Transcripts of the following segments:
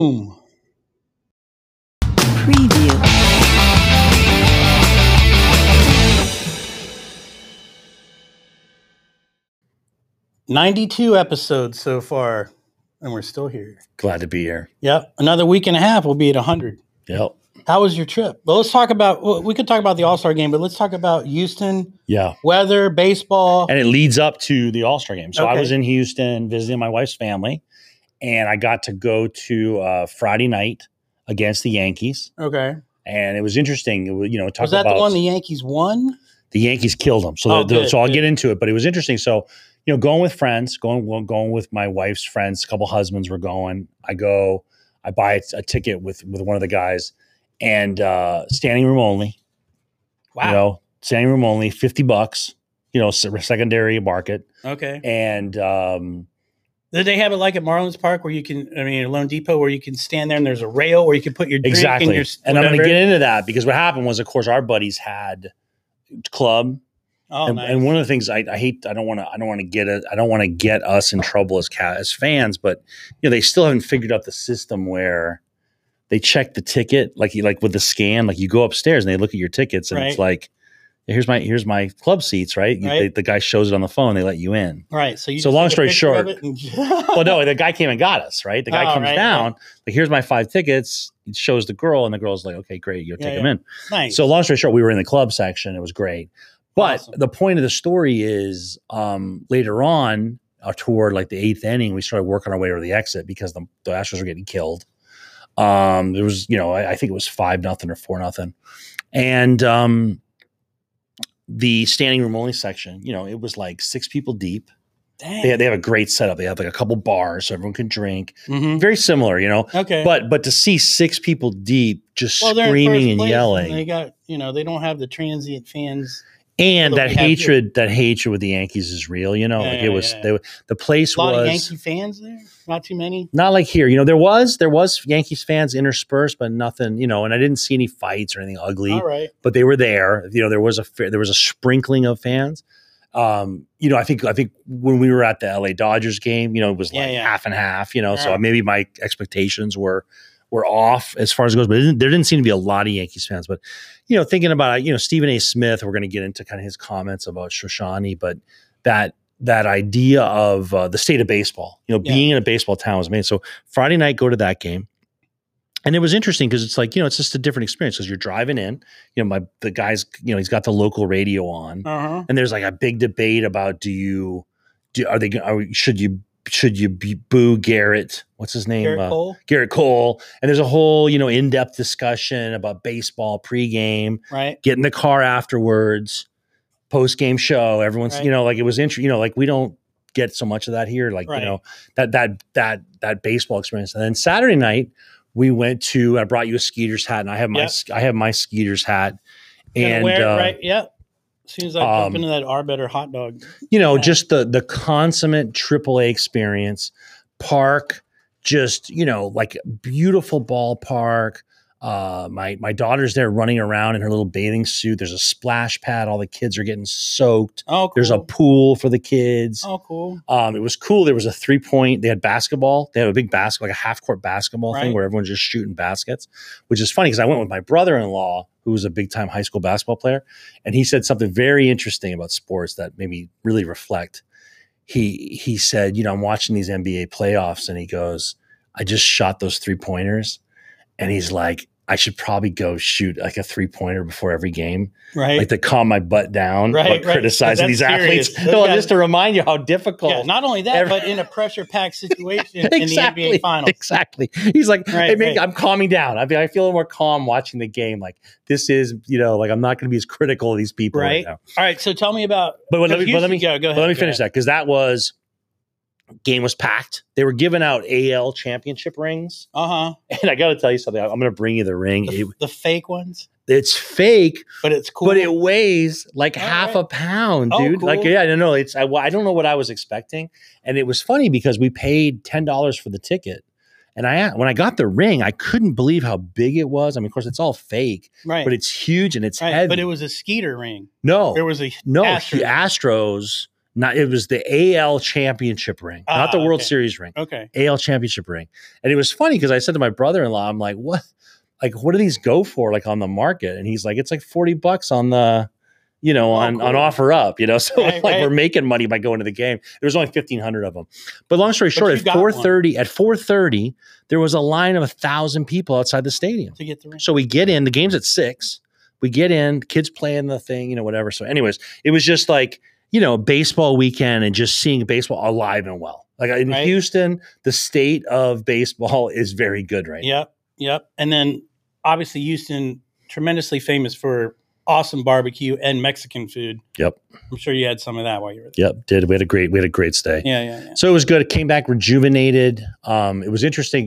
Boom. Preview. 92 episodes so far, and we're still here. Glad to be here. Yep. Another week and a half, we'll be at 100. Yep. How was your trip? Well, let's talk about, we could talk about the All-Star game, but let's talk about Houston, Yeah. weather, baseball. And it leads up to the All-Star game. So I Okay. was in Houston visiting my wife's family, and I got to go to Friday night against the Yankees. Okay. And it was interesting. It was, talk Was that about the one the Yankees won? the Yankees killed them. So, Oh, good, so I'll good. get into it. But it was interesting. So, going with friends, going with my wife's friends, a couple husbands were going. I buy a ticket with one of the guys, and standing room only. Wow. Standing room only, $50. Secondary market, Okay. and Did they have it like at Marlins Park where you can, Lone Depot, where you can stand there and there's a rail where you can put your drink exactly. and your And I'm going to whatever? get into that because what happened was, of course, our buddies had club. Oh, and, nice. and one of the things I hate, I don't want to get us in trouble as fans, but they still haven't figured out the system where they check the ticket, like with the scan, like you go upstairs and they look at your tickets and Right. it's like, here's my club seats, right? Right. The guy shows it on the phone, they let you in. Right. So So long take a story picture of short- it and- Well, no, the guy came and got us, right? The guy Oh, comes right, down, like, here's my 5 tickets. It shows the girl, and the girl's like, okay, great, you'll take Yeah, them yeah. in. Nice. So long story short, we were in the club section. It was great. But Awesome. the point of the story is later on, toward like the 8th inning, we started working our way to the exit because the Astros were getting killed. There was, I think it was 5-0 or 4-0. And the standing room only section, it was like 6 people deep. Dang. They have a great setup. They have like a couple bars so everyone can drink. Mhm. Very similar, Okay. But to see 6 people deep just Well, they're in screaming first and place, yelling, they got, they don't have the transient fans. and Although that we have hatred with the Yankees is real. Like it was the place A lot of was Yankee fans there. Not too many. not like here. There was Yankees fans interspersed, but nothing. And I didn't see any fights or anything ugly. All right. But they were there. There was a sprinkling of fans. I think when we were at the LA Dodgers game, it was like half and half. So Right. maybe my expectations were off as far as it goes, but there didn't seem to be a lot of Yankees fans. But thinking about it, Stephen A. Smith, we're going to get into kind of his comments about Shoshani, but that idea of the state of baseball, being in a baseball town was amazing. So Friday night, go to that game. And it was interesting because it's like, it's just a different experience because you're driving in, the guy's, he's got the local radio on, and there's like a big debate about should you boo Garrett? What's his name? Garrett Cole. Garrett Cole. And there's a whole, in-depth discussion about baseball pregame, Right. get in the car afterwards, post-game show. Everyone's, Right. like it was interesting, like we don't get so much of that here. Like, Right. that baseball experience. And then Saturday night, we went to, I brought you a Skeeter's hat, and I have my Skeeter's hat. And, right. Yep. As soon as I jump into that Arbetter hot dog. just the consummate AAA experience. Park, just, like beautiful ballpark. My daughter's there running around in her little bathing suit. There's a splash pad. All the kids are getting soaked. Oh, cool. There's a pool for the kids. Oh, cool. It was cool. There was a 3-point. They had basketball. They had a big basketball, like a half-court basketball thing Right. where everyone's just shooting baskets, which is funny because I went with my brother-in-law, who was a big-time high school basketball player, and he said something very interesting about sports that made me really reflect. He said, I'm watching these NBA playoffs, and he goes, I just shot those 3-pointers, and he's like, I should probably go shoot like a 3-pointer before every game, Right. like to calm my butt down, Right, but criticizing right. these That's athletes. serious. Those No, guys- just to remind you how difficult. Yeah, not only that, but in a pressure-packed situation in the NBA Finals. Exactly. He's like, Right, hey, right. I'm calming down. I feel a little more calm watching the game. Like this is, like I'm not going to be as critical of these people right Right. now. All right. So tell me about. But let me go ahead. let me finish that because that was game was packed. They were giving out AL championship rings, Uh-huh. and I got to tell you something. I'm going to bring you the ring. The fake ones, It's fake, but it's cool. but it weighs like All half right. a pound, Oh, dude. cool. Like, yeah, no, it's I don't know what I was expecting, and it was funny because we paid $10 for the ticket, and when I got the ring, I couldn't believe how big it was. I mean, of course, it's all fake, right. but it's huge and it's right. heavy. But it was a Skeeter ring. no, There was a no, Astros. Astros Not it was the AL championship ring, not the World okay. Series ring. Okay. AL championship ring. And it was funny because I said to my brother-in-law, I'm like, what do these go for like on the market? And he's like, it's like $40 on the, on offer up, so Right, we're making money by going to the game. There was only 1,500 of them. But long story short, at 4:30, there was a line of 1,000 people outside the stadium to get the ring. So we get in, the game's at 6. We get in, kids playing the thing, whatever. So anyways, it was just like, baseball weekend and just seeing baseball alive and well. Like in Houston, the state of baseball is very good right now. Yep. And then obviously Houston, tremendously famous for awesome barbecue and Mexican food. Yep. I'm sure you had some of that while you were there. Yep. Did. We had a great stay. Yeah. So it was good. It came back rejuvenated. It was interesting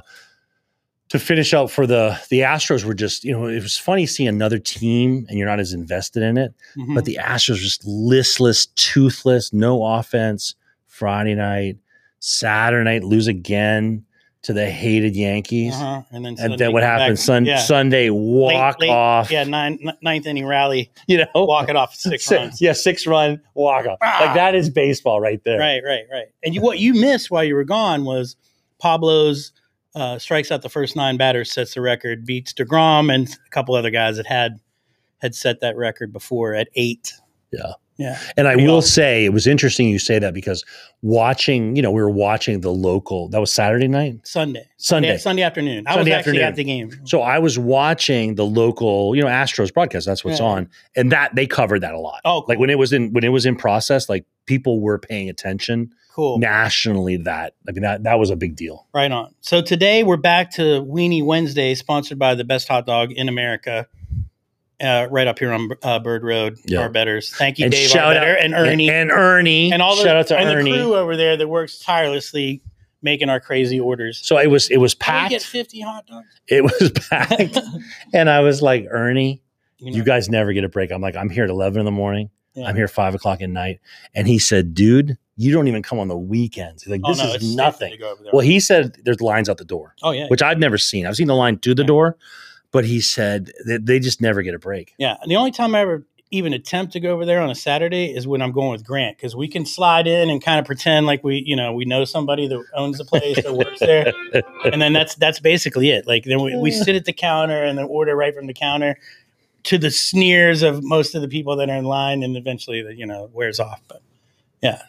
to finish out for the Astros were just, it was funny seeing another team and you're not as invested in it, but the Astros were just listless, toothless, no offense. Friday night, Saturday night, lose again to the hated Yankees. And then what happened? Sunday, walk off. Yeah, ninth inning rally. Walk it off 6 runs. Yeah, 6-run walk off. Like that is baseball right there. Right. And what you missed while you were gone was Pablo's strikes out the first 9 batters, sets the record, beats DeGrom and a couple other guys that had set that record before at 8. Yeah. And I will say it was interesting you say that because watching, we were watching the local, that was Saturday night? Sunday afternoon. I was actually at the game. So I was watching the local, Astros broadcast. That's what's on. And that they covered that a lot. Oh, cool. Like when it was in process, like people were paying attention. Cool. Nationally, that was a big deal. Right on. So today we're back to Weenie Wednesday, sponsored by the best hot dog in America. Right up here on Bird Road, Arbetters. Thank you, and Dave Arbetter and Ernie. And Ernie. And all the, shout out to and Ernie. The crew over there that works tirelessly making our crazy orders. So it was packed. Did we get 50 hot dogs? It was packed. And I was like, Ernie, you guys never get a break. I'm like, I'm here at 11 in the morning. Yeah. I'm here 5 o'clock at night. And he said, dude, you don't even come on the weekends. He's like, this is nothing. Well, he said there's lines out the door. Oh, yeah. Which I've never seen. I've seen the line to the door. But he said that they just never get a break. Yeah. And the only time I ever even attempt to go over there on a Saturday is when I'm going with Grant, because we can slide in and kind of pretend like we know somebody that owns the place that works there. And then that's basically it. Like then we sit at the counter and then order right from the counter to the sneers of most of the people that are in line, and eventually it wears off. But yeah.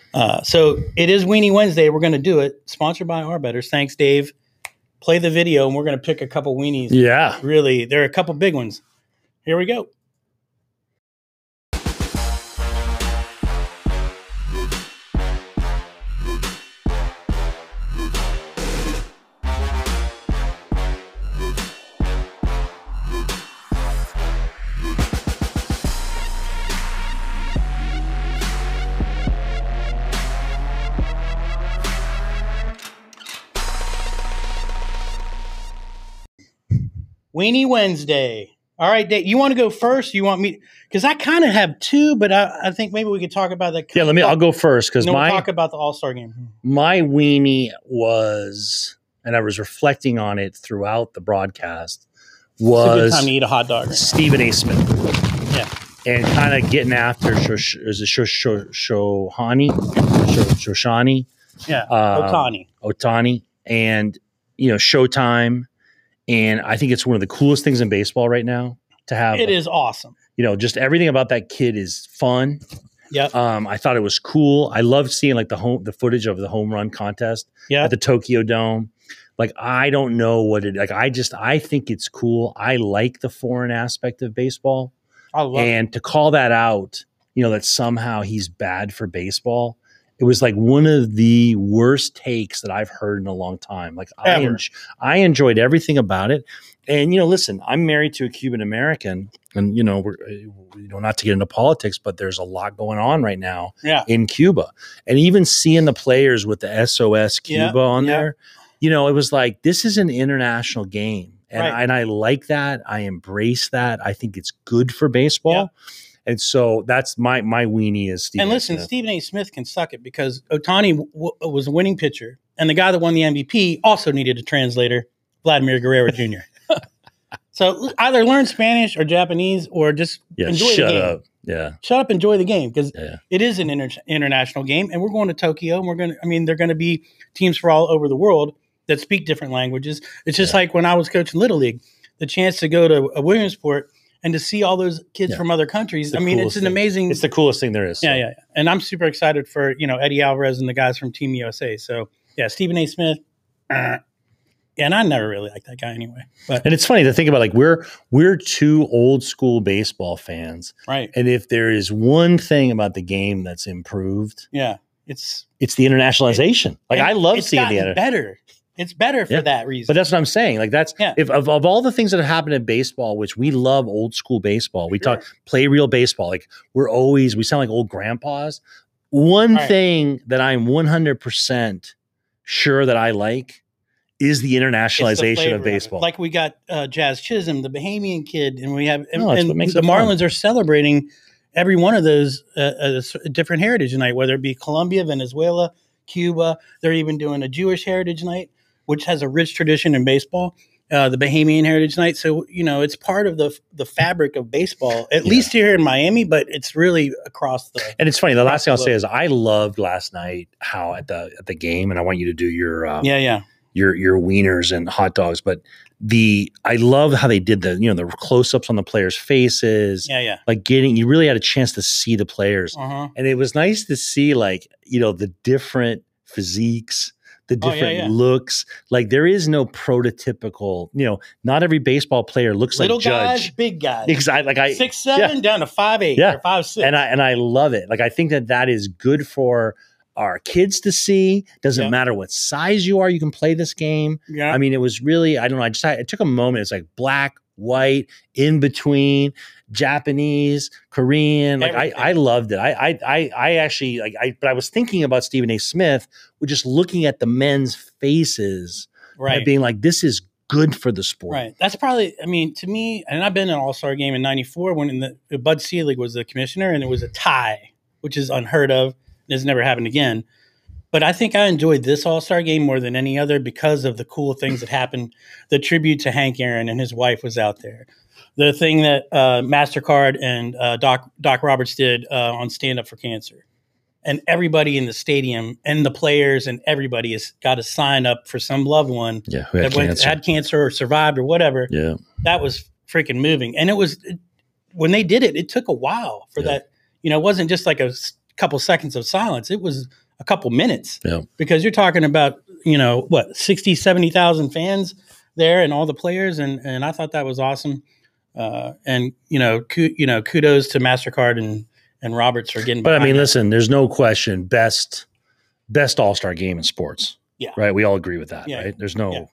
So it is Weenie Wednesday. We're going to do it. Sponsored by Arbetters. Thanks, Dave. Play the video, and we're going to pick a couple weenies. Yeah. Really, there are a couple big ones. Here we go. Weenie Wednesday. All right, Dave, you want to go first? You want me? Because I kind of have 2, but I think maybe we could talk about that. Yeah, I'll go first because we'll talk about the All-Star game. My weenie was, and I was reflecting on it throughout the broadcast, was it's a good time to eat a hot dog. Stephen A. Smith. Yeah. And kind of getting after Shoshani? Yeah, Ohtani. And, Showtime. And I think it's one of the coolest things in baseball right now to have. It is awesome. Just everything about that kid is fun. Yeah. I thought it was cool. I loved seeing like the footage of the home run contest at the Tokyo Dome. Like, I don't know what it, like, I think it's cool. I like the foreign aspect of baseball. I love it. And to call that out, that somehow he's bad for baseball. It was like one of the worst takes that I've heard in a long time. Like I enjoyed everything about it. And, listen, I'm married to a Cuban American and, we're, not to get into politics, but there's a lot going on right now in Cuba. And even seeing the players with the SOS Cuba on there, it was like, this is an international game. And I like that. I embrace that. I think it's good for baseball. Yeah. And so that's my weenie is Stephen. And listen, Stephen A. Smith can suck it because Ohtani was a winning pitcher, and the guy that won the MVP also needed a translator, Vladimir Guerrero Jr. So either learn Spanish or Japanese or just enjoy the game. Up. Yeah. Shut up, enjoy the game, because Yeah. it is an international game, and we're going to Tokyo, and they're going to be teams from all over the world that speak different languages. It's just like when I was coaching Little League, the chance to go to a Williamsport and to see all those kids from other countries. I mean, it's an amazing. It's the coolest thing there is. So. Yeah. And I'm super excited for, Eddie Alvarez and the guys from Team USA. So, yeah, Stephen A. Smith. And I never really liked that guy anyway. And it's funny to think about, like, we're two old school baseball fans. Right. And if there is one thing about the game that's improved, it's the internationalization. I love seeing the better. It's better for that reason. But that's what I'm saying. Like, that's if of all the things that have happened in baseball, which we love old school baseball, we play real baseball. Like, we sound like old grandpas. One thing that I'm 100% sure that I like is the internationalization of baseball. Like, we got Jazz Chisholm, the Bahamian kid, and we have the fun. Marlins are celebrating every one of those a different heritage night, whether it be Colombia, Venezuela, Cuba. They're even doing a Jewish heritage night, which has a rich tradition in baseball. The Bahamian Heritage Night. So, it's part of the fabric of baseball, at least here in Miami, but it's really across the. And it's funny. The last thing I'll say is I loved last night how at the game, and I want you to do your your wieners and hot dogs, but I love how they did the close-ups on the players' faces. Yeah. Like you really had a chance to see the players. And it was nice to see the different physiques, the different looks. Like, there is no prototypical, not every baseball player looks little like Judge. Guys, big guys. Exactly. Like 6'7" down to 5'8" or 5'6". And I love it. Like, I think that is good for our kids to see. Doesn't matter what size you are, you can play this game. Yeah. I mean, it was really, I don't know. It took a moment. It's like black, white, in between, Japanese, Korean. Like, I loved it. I actually but I was thinking about Stephen A. Smith with just looking at the men's faces, and being like, this is good for the sport. Right. That's probably, to me, and I've been in an All-Star game in '94 when Bud Selig was the commissioner, and it was a tie, which is unheard of. It's never happened again. But I think I enjoyed this All-Star game more than any other because of the cool things that happened. The tribute to Hank Aaron and his wife was out there. The thing that MasterCard and Doc Roberts did on Stand Up for Cancer. And everybody in the stadium and the players and everybody has got to sign up for some loved one who had cancer or survived or whatever. Yeah. That was freaking moving. And when they did it, it took a while for that. It wasn't just like a couple seconds of silence. It was a couple minutes because you're talking about, 60, 70,000 fans there and all the players. And I thought that was awesome. And kudos to MasterCard and Roberts for getting behind. But listen, there's no question best All-Star game in sports. Yeah. Right. We all agree with that. Yeah. Right. There's not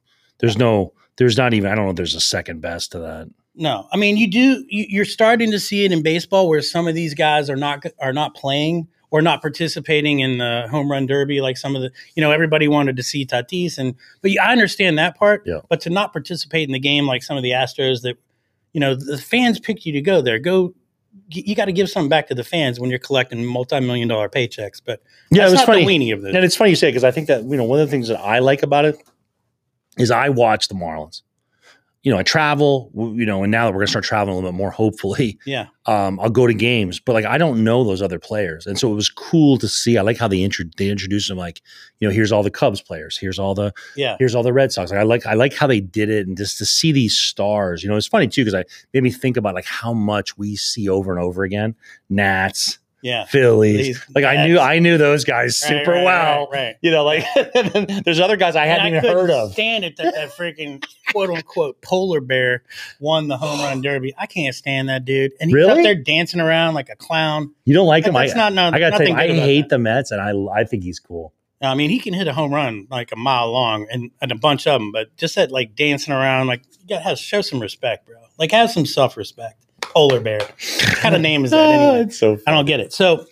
even, I don't know if there's a second best to that. No, you're starting to see it in baseball where some of these guys are not playing or not participating in the home run derby. Like some of the, everybody wanted to see Tatis but I understand that part, but to not participate in the game, like some of the Astros that, the fans picked you to go there, you got to give something back to the fans when you're collecting multi-million-dollar paychecks. But it was funny. The weenie of this. And it's funny you say, because I think that, one of the things that I like about it is I watch the Marlins. I travel, and now that we're going to start traveling a little bit more, hopefully, I'll go to games, but I don't know those other players. And so it was cool to see. I like how they introduced them, here's all the Cubs players. Here's all the Red Sox. I like how they did it. And just to see these stars, it's funny too, because it made me think about how much we see over and over again, Nats, Phillies. I knew those guys super well. Right. There's other guys I hadn't even heard of. Stand it that freaking quote unquote polar bear won the home run derby. I can't stand that dude. And he's up there dancing around like a clown. You don't like him? I got to tell you, I hate the Mets, and I think he's cool. He can hit a home run like a mile long and a bunch of them, but just that dancing around, you got to show some respect, bro. Have some self-respect. Polar bear. What kind of name is that anyway? It's so funny. I don't get it. So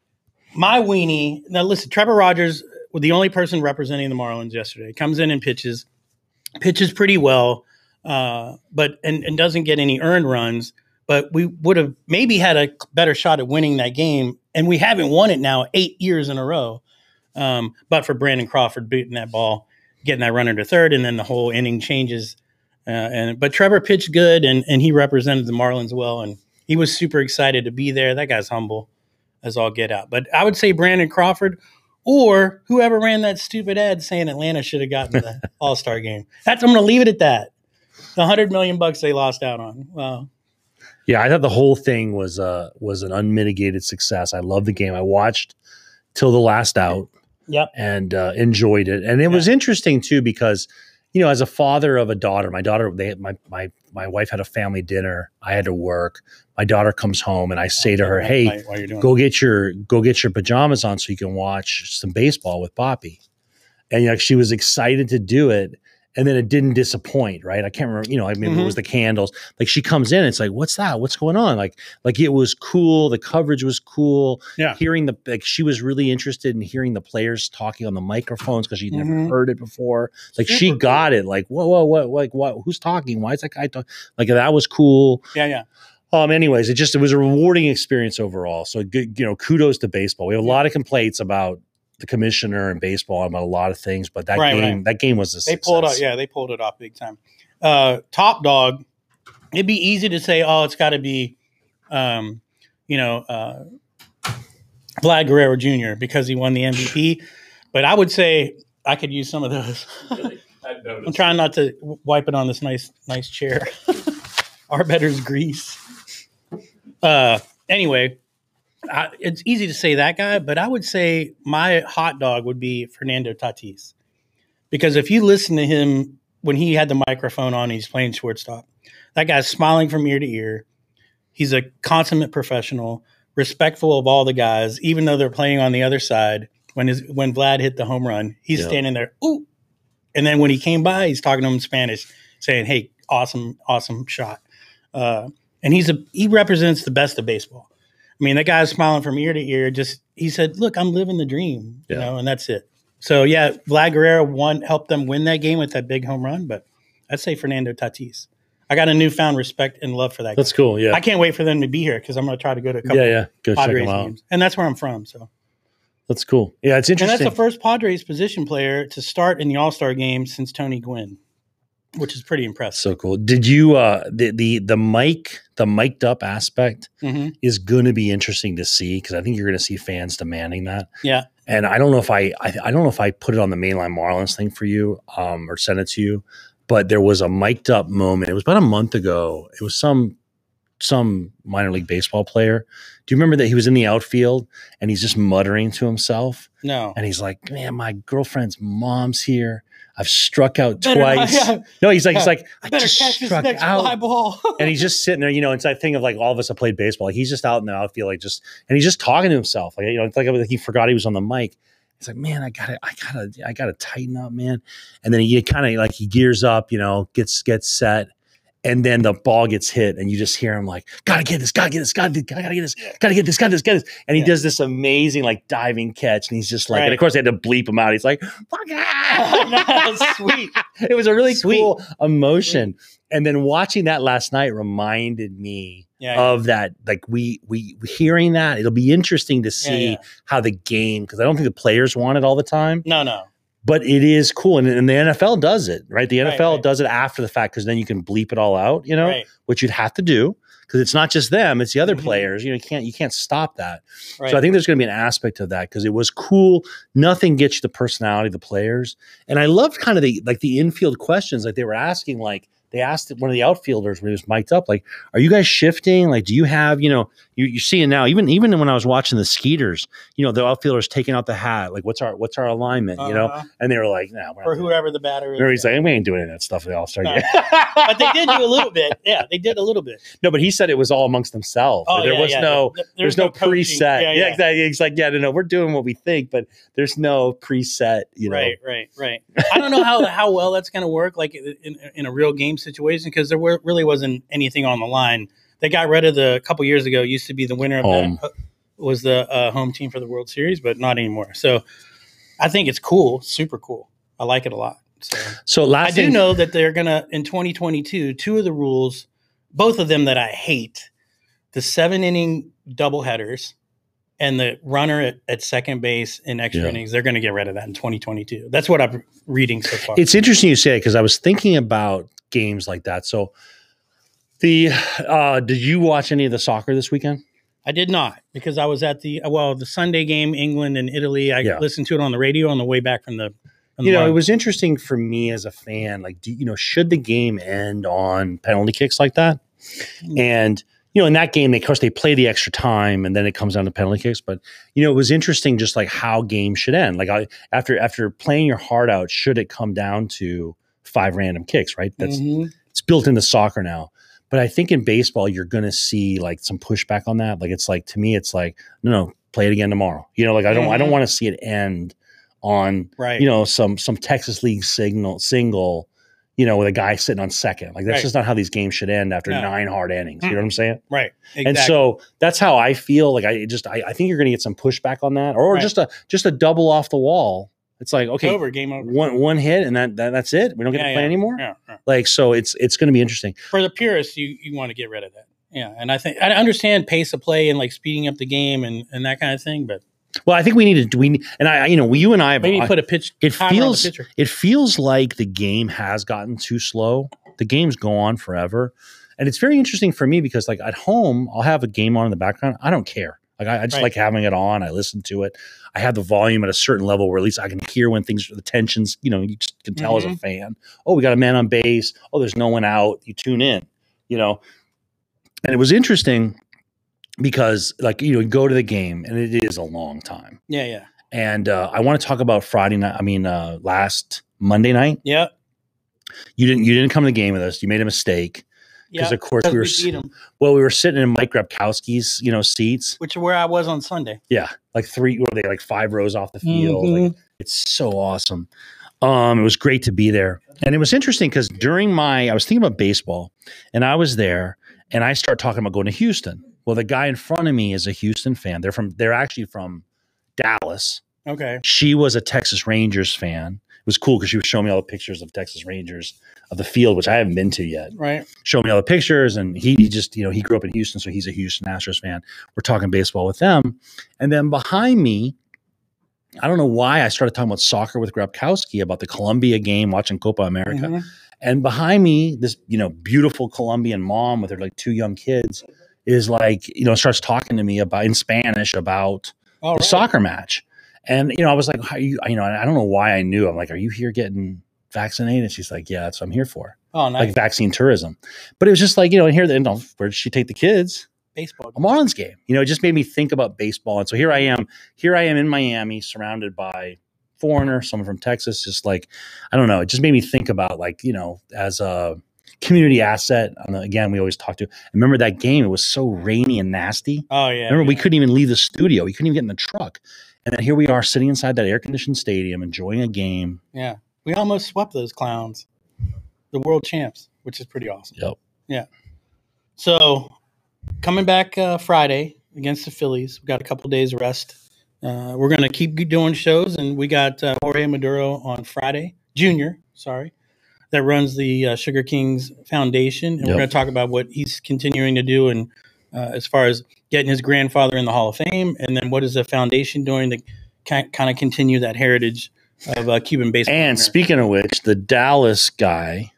my weenie, now listen, Trevor Rogers was the only person representing the Marlins yesterday. Comes in and pitches pretty well, but doesn't get any earned runs. But we would have maybe had a better shot at winning that game, and we haven't won it now 8 years in a row. But for Brandon Crawford booting that ball, getting that runner to third, and then the whole inning changes. But Trevor pitched good, and he represented the Marlins well, and he was super excited to be there. That guy's humble as all get out. But I would say Brandon Crawford or whoever ran that stupid ad saying Atlanta should have gotten the All-Star game. I'm going to leave it at that. The $100 million they lost out on. Wow. Yeah, I thought the whole thing was an unmitigated success. I loved the game. I watched till the last out. Yep. And enjoyed it. And it was interesting too because, you know, as a father of a daughter, my wife had a family dinner. I had to work. My daughter comes home and I say to her, "Hey, go get your pajamas on so you can watch some baseball with Poppy." And you know, she was excited to do it. And then it didn't disappoint, right? I can't remember, you know, I mean, it was the candles. Like she comes in, it's like, what's that? What's going on? Like it was cool. The coverage was cool. Yeah. Hearing she was really interested in hearing the players talking on the microphones because she'd never heard it before. Like she got it. Like, whoa, what? Like, what? Who's talking? Why is that guy talking? Like that was cool. Yeah. Anyways, it was a rewarding experience overall. So good, you know, kudos to baseball. We have a lot of complaints about the commissioner and baseball about a lot of things, but that game was a success. They pulled it off big time. Top dog, it'd be easy to say, oh, it's got to be, Vlad Guerrero Jr. because he won the MVP. But I would say I could use some of those. I'm trying not to wipe it on this nice chair. Our better's grease. Anyway. It's easy to say that guy, but I would say my hot dog would be Fernando Tatis. Because if you listen to him when he had the microphone on, he's playing shortstop. That guy's smiling from ear to ear. He's a consummate professional, respectful of all the guys, even though they're playing on the other side. When Vlad hit the home run, he's standing there, ooh. And then when he came by, he's talking to him in Spanish, saying, "Hey, awesome shot." And he represents the best of baseball. I mean, that guy's smiling from ear to ear. He said, "Look, I'm living the dream," you know, and that's it. So yeah, Vlad Guerrero helped them win that game with that big home run. But I'd say Fernando Tatis. I got a newfound respect and love for that guy. That's cool. Yeah, I can't wait for them to be here because I'm going to try to go to a couple. Go Padres check them out. games, and that's where I'm from. So that's cool. Yeah, it's interesting. And that's the first Padres position player to start in the All-Star game since Tony Gwynn, which is pretty impressive. So cool. Did you the mic'd up aspect is going to be interesting to see because I think you're going to see fans demanding that. Yeah. And I don't know if I put it on the Mainline Marlins thing for you or sent it to you, but there was a mic'd up moment. It was about a month ago. It was some minor league baseball player. Do you remember that he was in the outfield and he's just muttering to himself? No. And he's like, "Man, my girlfriend's mom's here. I've struck out twice." No, he's like, I better just catch this struck next out. fly ball. And he's just sitting there, you know, it's that thing of like all of us have played baseball. Like he's just out in the outfield, and he's just talking to himself. Like, you know, it's like he forgot he was on the mic. He's like, "Man, I gotta tighten up, man." And then he kind of like he gears up, you know, gets set. And then the ball gets hit, and you just hear him like, "Gotta get this, gotta get this, gotta get this." And he does this amazing like diving catch, and he's just like, and of course they had to bleep him out. He's like, "Fuck yeah!" Sweet. It was a really cool emotion. And then watching that last night reminded me of that. Like we hearing that, it'll be interesting to see how the game, because I don't think the players want it all the time. No. But it is cool, and the NFL does it, right? The NFL does it after the fact because then you can bleep it all out, you know, which you'd have to do because it's not just them; it's the other players. You know, you can't stop that. Right. So I think there's going to be an aspect of that because it was cool. Nothing gets you the personality of the players, and I loved kind of the infield questions like they were asking. Like they asked one of the outfielders when he was mic'd up, like, "Are you guys shifting? Like, do you have, you know, you're seeing now, even when I was watching the Skeeters, you know, the outfielders taking out the hat, like, what's our alignment, you know?" And they were like, "No, for whoever the batter is." Or he's like, "We ain't doing any of that stuff at the All-Star game." But they did do a little bit. Yeah, they did a little bit. No, but he said it was all amongst themselves. Oh, there was there's no preset. Yeah, exactly. He's like, no, we're doing what we think, but there's no preset, you know. Right. I don't know how well that's going to work, like in a real game situation, because there really wasn't anything on the line. They got rid of a couple years ago. Used to be the winner of that was the home team for the World Series, but not anymore. So I think it's cool, super cool. I like it a lot. So I do know that they're gonna in 2022. Two of the rules, both of them that I hate, the 7-inning doubleheaders and the runner at second base in extra innings. They're going to get rid of that in 2022. That's what I'm reading so far. It's interesting you say it because I was thinking about games like that. So Did you watch any of the soccer this weekend? I did not, because I was at the Sunday game, England and Italy. I listened to it on the radio on the way back from the. It was interesting for me as a fan. Like, should the game end on penalty kicks like that? And in that game, of course, they play the extra time, and then it comes down to penalty kicks. But it was interesting, just like how games should end. Like, after playing your heart out, should it come down to 5 random kicks? Right? It's built into soccer now. But I think in baseball, you're going to see like some pushback on that. Like, it's like, to me, it's like, no, play it again tomorrow. Like, I don't want to see it end on, some Texas League single, with a guy sitting on second. Like, that's just not how these games should end after 9 hard innings. You know what I'm saying? Right. Exactly. And so that's how I feel. Like, I think you're going to get some pushback on that, or just a double off the wall. It's like, okay, game over. One hit, and that's it. We don't get to play anymore. Yeah. Like, so it's going to be interesting. For the purists, you want to get rid of that. Yeah, and I think I understand pace of play and like speeding up the game and that kind of thing, but I think you and I maybe put a pitch. It feels like the game has gotten too slow. The games go on forever, and it's very interesting for me because, like, at home, I'll have a game on in the background. I don't care. Like, I just like having it on. I listen to it. I have the volume at a certain level where at least I can hear when the tensions, you just can tell as a fan. Oh, we got a man on base. Oh, there's no one out. You tune in, And it was interesting because, like, you go to the game and it is a long time. Yeah. And I want to talk about Friday night. Last Monday night. Yeah. You didn't come to the game with us. You made a mistake. Because of course we were sitting in Mike Grabkowski's, seats, which are where I was on Sunday. Yeah, like 5 rows off the field. Like, it's so awesome. It was great to be there, and it was interesting because I was thinking about baseball, and I was there, and I started talking about going to Houston. Well, the guy in front of me is a Houston fan. They're actually from Dallas. Okay. She was a Texas Rangers fan. It was cool because she was showing me all the pictures of Texas Rangers of the field, which I haven't been to yet. Right. Show me all the pictures, and he just, he grew up in Houston, so he's a Houston Astros fan. We're talking baseball with them. And then behind me, I don't know why I started talking about soccer with Grabkowski about the Colombia game, watching Copa America. Mm-hmm. And behind me, this, beautiful Colombian mom with her like 2 young kids is like, starts talking to me in Spanish about the soccer match. And, I was like, I don't know why I knew. I'm like, are you here getting vaccinated? She's like, yeah, that's what I'm here for. Oh, nice. Like vaccine tourism. But it was just like, and here, where did she take the kids? Baseball. A Marlins game. It just made me think about baseball. And so here I am in Miami, surrounded by foreigners, someone from Texas, just like, I don't know. It just made me think about, like, as a community asset. Again, we always talk to. I remember that game. It was so rainy and nasty. Oh, yeah. Remember, we couldn't even leave the studio. We couldn't even get in the truck. And then here we are sitting inside that air-conditioned stadium, enjoying a game. Yeah. We almost swept those clowns, the world champs, which is pretty awesome. Yep. Yeah. So coming back Friday against the Phillies, we got a couple days rest. We're going to keep doing shows, and we got Jorge Maduro on Friday, Jr., that runs the Sugar Kings Foundation. And we're going to talk about what he's continuing to do and as far as getting his grandfather in the Hall of Fame, and then what is the foundation doing to kind of continue that heritage of Cuban baseball. And speaking of which, the Dallas guy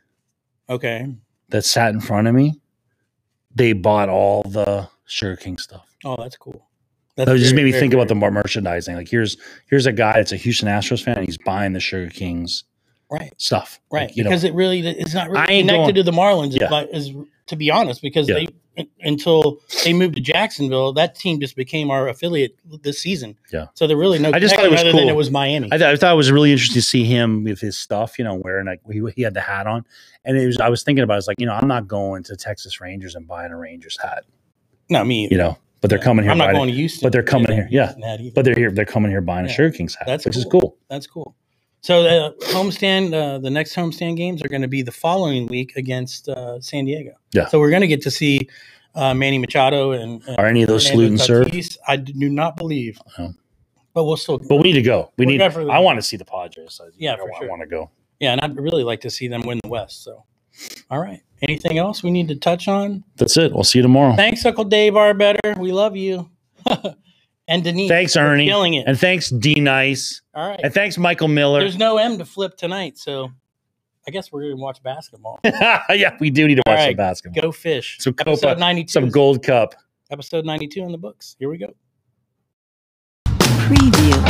that sat in front of me, they bought all the Sugar King stuff. Oh, that's cool. That just made me think about the merchandising. Like, here's a guy that's a Houston Astros fan, and he's buying the Sugar Kings stuff. Right. Like, because it really is not really connected to the Marlins, is, to be honest, because they until they moved to Jacksonville, that team just became our affiliate this season. Yeah. So there really no connection other than it was Miami. I thought it was really interesting to see him with his stuff, wearing, like, he had the hat on. And I was thinking about it, like, I'm not going to Texas Rangers and buying a Rangers hat. No, me either. But they're coming here. I'm not going to Houston. But they're coming here. Yeah. But they're here. They're coming here buying a Sugar Kings hat, which is cool. That's cool. So the the next homestand games are going to be the following week against San Diego. Yeah. So we're going to get to see Manny Machado and are any of those salute and serve? I do not believe. No. But we'll still. But we need to go. I want to see the Padres. For I sure. want to go. Yeah, and I'd really like to see them win the West. So, all right. Anything else we need to touch on? That's it. We'll see you tomorrow. Thanks, Uncle Dave Arbetter. We love you. And Denise. Thanks, Ernie. Killing it. And thanks, D Nice. All right. And thanks, Michael Miller. There's no M to flip tonight, so I guess we're going to watch basketball. Yeah, we do need to All watch right, some basketball. Go Fish. Some Episode Copa, 92. some Gold Cup. Episode 92 in the books. Here we go. Preview.